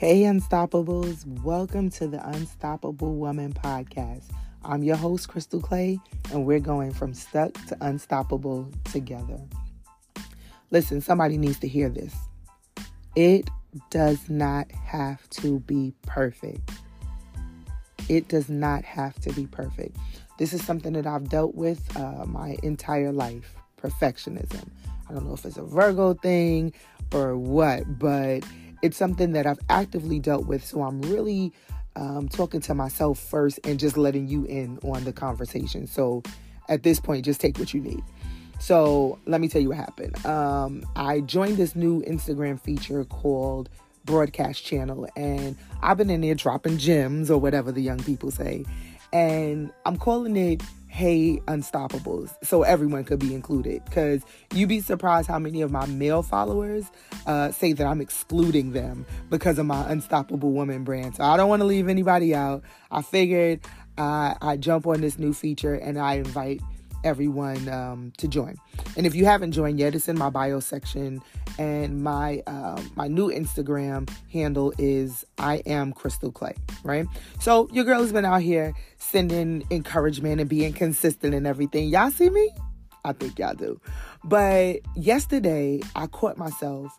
Hey, Unstoppables. Welcome to the Unstoppable Woman Podcast. I'm your host, Crystal Clay, and we're going from stuck to unstoppable together. Listen, somebody needs to hear this. It does not have to be perfect. It does not have to be perfect. This is something that I've dealt with my entire life. Perfectionism. I don't know if it's a Virgo thing or what, but it's something that I've actively dealt with. So I'm really talking to myself first and just letting you in on the conversation. So at this point, just take what you need. So let me tell you what happened. I joined this new Instagram feature called Broadcast Channel, and I've been in there dropping gems or whatever the young people say. And I'm calling it Hey Unstoppables, so everyone could be included, because you'd be surprised how many of my male followers say that I'm excluding them because of my Unstoppable Woman brand. So I don't want to leave anybody out. I figured I jump on this new feature and I invite everyone to join. And if you haven't joined yet, it's in my bio section, and my new Instagram handle is I am Crystal Clay, right? So your girl has been out here sending encouragement and being consistent and everything. Y'all see me? I think y'all do. But yesterday I caught myself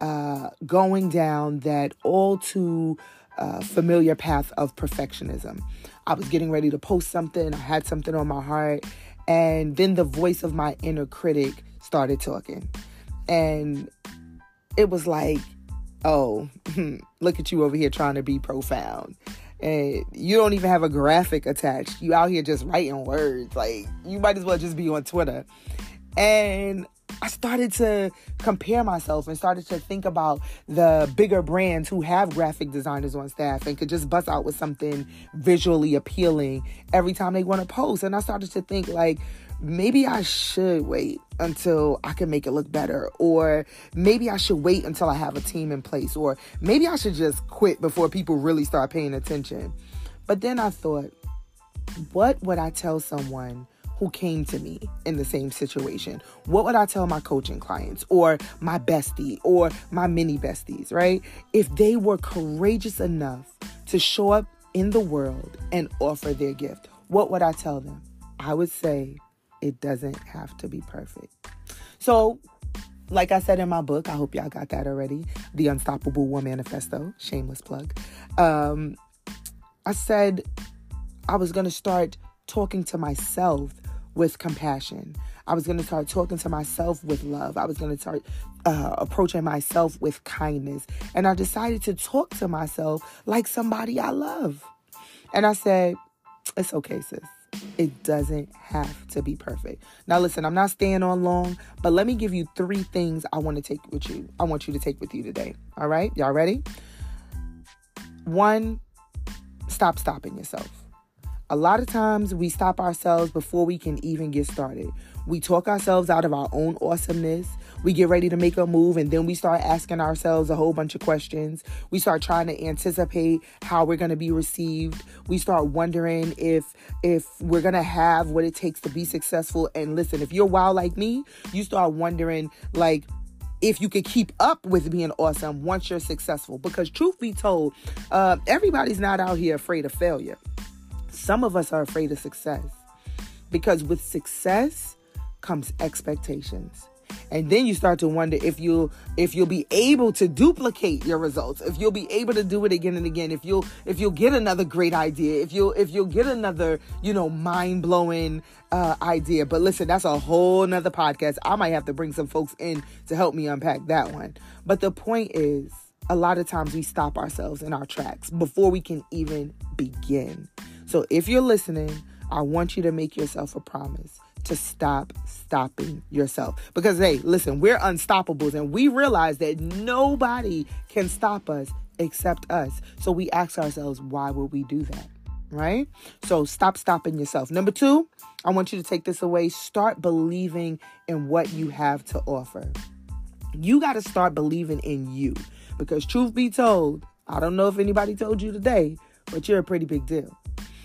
going down that all too familiar path of perfectionism. I was getting ready to post something. I had something on my heart. And then the voice of my inner critic started talking. And it was like, oh, look at you over here trying to be profound. And you don't even have a graphic attached. You out here just writing words. Like, you might as well just be on Twitter. And I started to compare myself and started to think about the bigger brands who have graphic designers on staff and could just bust out with something visually appealing every time they want to post. And I started to think, like, maybe I should wait until I can make it look better, or maybe I should wait until I have a team in place, or maybe I should just quit before people really start paying attention. But then I thought, what would I tell someone who came to me in the same situation? What would I tell my coaching clients or my bestie or my mini besties, right? If they were courageous enough to show up in the world and offer their gift, what would I tell them? I would say it doesn't have to be perfect. So, like I said in my book, I hope y'all got that already, The Unstoppable Woman Manifesto, shameless plug. I said I was going to start talking to myself with compassion. I was going to start talking to myself with love. I was going to start approaching myself with kindness. And I decided to talk to myself like somebody I love. And I said, it's okay, sis. It doesn't have to be perfect. Now, listen, I'm not staying on long, but let me give you 3 things I want to take with you. I want you to take with you today. All right? Y'all ready? 1, stop stopping yourself. A lot of times we stop ourselves before we can even get started. We talk ourselves out of our own awesomeness. We get ready to make a move, and then we start asking ourselves a whole bunch of questions. We start trying to anticipate how we're going to be received. We start wondering if we're going to have what it takes to be successful. And listen, if you're wild like me, you start wondering, like, if you could keep up with being awesome once you're successful. Because truth be told, everybody's not out here afraid of failure. Some of us are afraid of success, because with success comes expectations. And then you start to wonder if you'll be able to duplicate your results, if you'll be able to do it again and again, if you'll get another great idea, if you'll get another, mind-blowing idea. But listen, that's a whole nother podcast. I might have to bring some folks in to help me unpack that one. But the point is, a lot of times we stop ourselves in our tracks before we can even begin. So if you're listening, I want you to make yourself a promise to stop stopping yourself. Because, hey, listen, we're unstoppables, and we realize that nobody can stop us except us. So we ask ourselves, why would we do that? Right? So stop stopping yourself. Number 2, I want you to take this away. Start believing in what you have to offer. You got to start believing in you. Because truth be told, I don't know if anybody told you today, but you're a pretty big deal. And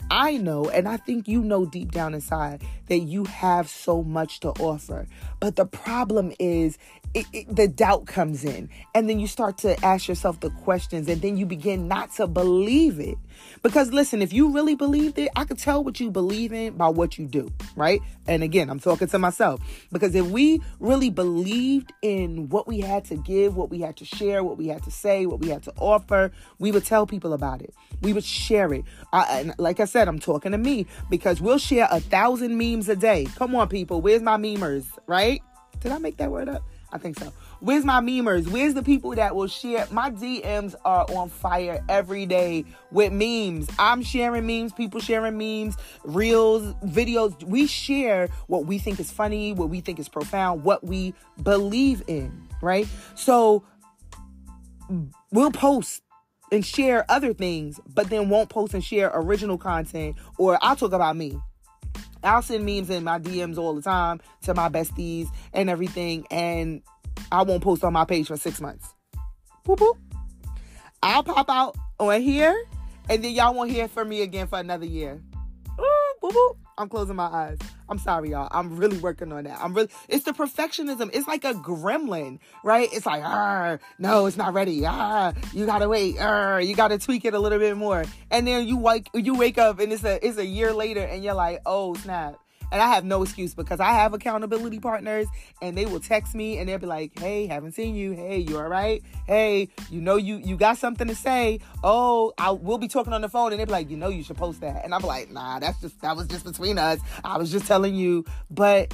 I know, and I think you know deep down inside that you have so much to offer. But the problem is the doubt comes in, and then you start to ask yourself the questions, and then you begin not to believe it. Because listen, if you really believed it, I could tell what you believe in by what you do, right? And again, I'm talking to myself, because if we really believed in what we had to give, what we had to share, what we had to say, what we had to offer, we would tell people about it. We would share it. And like I said, I'm talking to me, because we'll share 1,000 memes a day. Come on, people. Where's my memers, right? Did I make that word up? I think so. Where's my memers? Where's the people that will share? My DMs are on fire every day with memes. I'm sharing memes, people sharing memes, reels, videos. We share what we think is funny, what we think is profound, what we believe in, right? So we'll post and share other things, but then won't post and share original content. Or I'll talk about me. I'll send memes in my DMs all the time to my besties and everything, and I won't post on my page for 6 months. Boop, boop. I'll pop out on here, and then y'all won't hear from me again for another year. Ooh, boop, boop. I'm closing my eyes. I'm sorry, y'all. I'm really working on that. It's the perfectionism. It's like a gremlin, right? It's like, no, it's not ready. You gotta wait. You gotta tweak it a little bit more. And then you wake up and it's a year later and you're like, oh, snap. And I have no excuse, because I have accountability partners, and they will text me and they'll be like, hey, haven't seen you. Hey, you all right? Hey, you got something to say. Oh, we'll be talking on the phone, and they'll be like, you should post that. And I'm like, nah, that was just between us. I was just telling you. But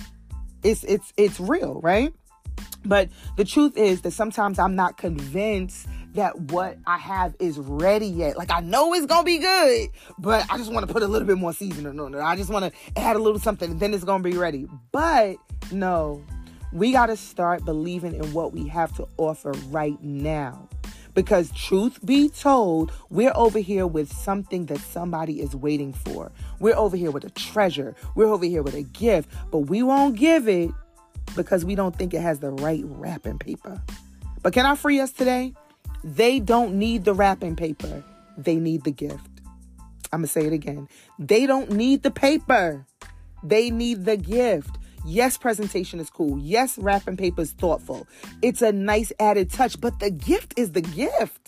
it's real, right? But the truth is that sometimes I'm not convinced that what I have is ready yet. Like, I know it's going to be good, but I just want to put a little bit more seasoning on it. I just want to add a little something, and then it's going to be ready. But no, we got to start believing in what we have to offer right now. Because truth be told, we're over here with something that somebody is waiting for. We're over here with a treasure. We're over here with a gift, but we won't give it because we don't think it has the right wrapping paper. But can I free us today? They don't need the wrapping paper. They need the gift. I'm going to say it again. They don't need the paper. They need the gift. Yes, presentation is cool. Yes, wrapping paper is thoughtful. It's a nice added touch, but the gift is the gift.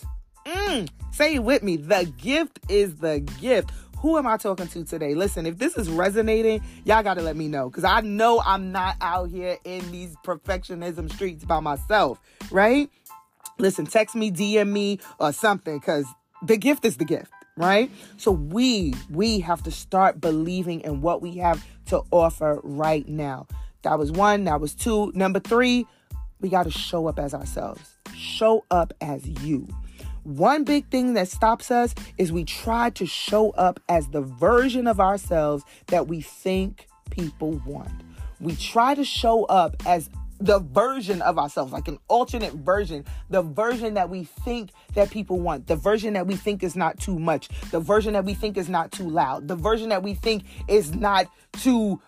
Say it with me. The gift is the gift. Who am I talking to today? Listen, if this is resonating, y'all got to let me know, because I know I'm not out here in these perfectionism streets by myself, right? Listen, text me, DM me, or something, because the gift is the gift, right? So we have to start believing in what we have to offer right now. That was 1. That was 2. Number 3, we got to show up as ourselves. Show up as you. One big thing that stops us is we try to show up as the version of ourselves that we think people want. We try to show up as the version of ourselves, like an alternate version, the version that we think that people want, the version that we think is not too much, the version that we think is not too loud, the version that we think is not too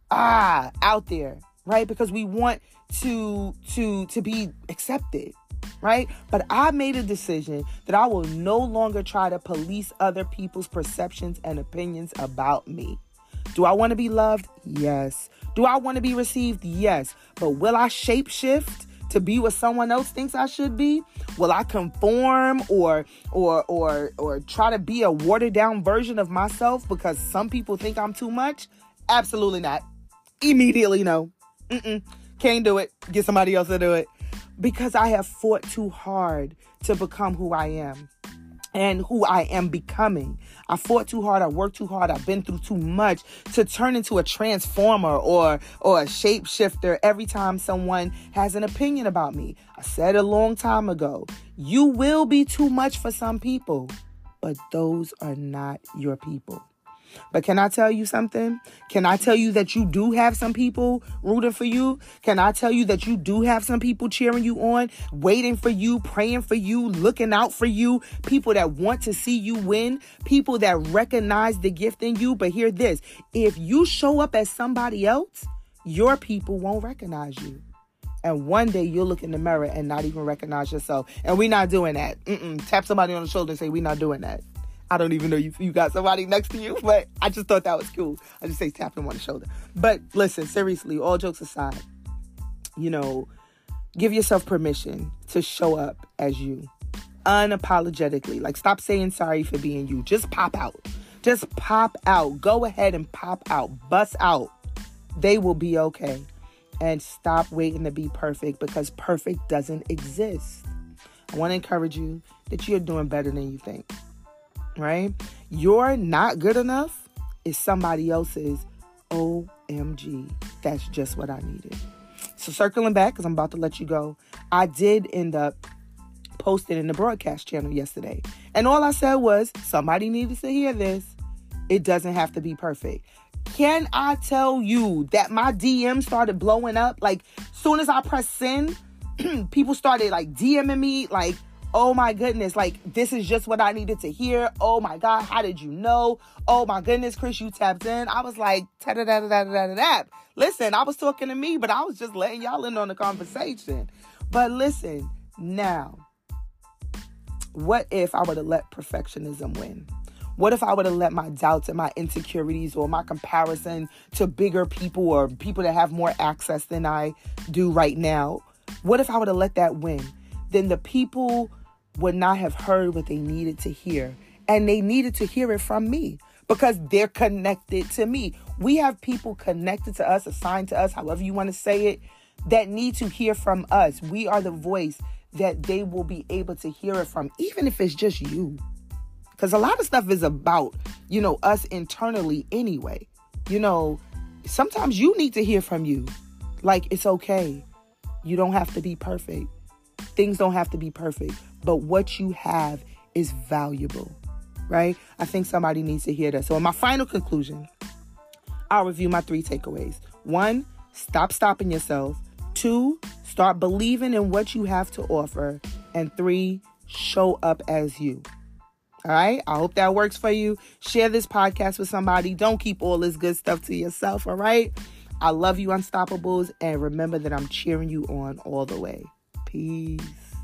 out there, right? Because we want to be accepted, right? But I made a decision that I will no longer try to police other people's perceptions and opinions about me. Do I want to be loved? Yes. Do I want to be received? Yes. But will I shapeshift to be what someone else thinks I should be? Will I conform or try to be a watered down version of myself because some people think I'm too much? Absolutely not. Immediately no. Can't do it. Get somebody else to do it. Because I have fought too hard to become who I am and who I am becoming. I fought too hard. I worked too hard. I've been through too much to turn into a transformer or a shapeshifter every time someone has an opinion about me. I said a long time ago, you will be too much for some people, but those are not your people. But can I tell you something? Can I tell you that you do have some people rooting for you? Can I tell you that you do have some people cheering you on, waiting for you, praying for you, looking out for you, people that want to see you win, people that recognize the gift in you? But hear this, if you show up as somebody else, your people won't recognize you. And one day you'll look in the mirror and not even recognize yourself. And we're not doing that. Tap somebody on the shoulder and say, we're not doing that. I don't even know you got somebody next to you, but I just thought that was cool. I just say tap them on the shoulder. But listen, seriously, all jokes aside, give yourself permission to show up as you unapologetically. Like, stop saying sorry for being you. Just pop out. Just pop out. Go ahead and pop out. Bust out. They will be okay. And stop waiting to be perfect, because perfect doesn't exist. I want to encourage you that you're doing better than you think, right? You're not good enough is somebody else's OMG. That's just what I needed. So circling back, because I'm about to let you go, I did end up posting in the broadcast channel yesterday. And all I said was, somebody needed to hear this. It doesn't have to be perfect. Can I tell you that my DM started blowing up? Like, soon as I pressed send, people started like DMing me like, oh my goodness, like, this is just what I needed to hear. Oh my God, how did you know? Oh my goodness, Chris, you tapped in. I was like, ta-da-da-da-da-da-da. Listen, I was talking to me, but I was just letting y'all in on the conversation. But listen, now, what if I would have let perfectionism win? What if I would have let my doubts and my insecurities or my comparison to bigger people or people that have more access than I do right now? What if I would have let that win? Then the people would not have heard what they needed to hear. And they needed to hear it from me because they're connected to me. We have people connected to us, assigned to us, however you want to say it, that need to hear from us. We are the voice that they will be able to hear it from, even if it's just you. Because a lot of stuff is about, us internally anyway. Sometimes you need to hear from you. Like, it's okay. You don't have to be perfect. Things don't have to be perfect. But what you have is valuable, right? I think somebody needs to hear that. So in my final conclusion, I'll review my 3 takeaways. 1, stop stopping yourself. 2, start believing in what you have to offer. And 3, show up as you. All right. I hope that works for you. Share this podcast with somebody. Don't keep all this good stuff to yourself. All right. I love you, Unstoppables. And remember that I'm cheering you on all the way. Peace.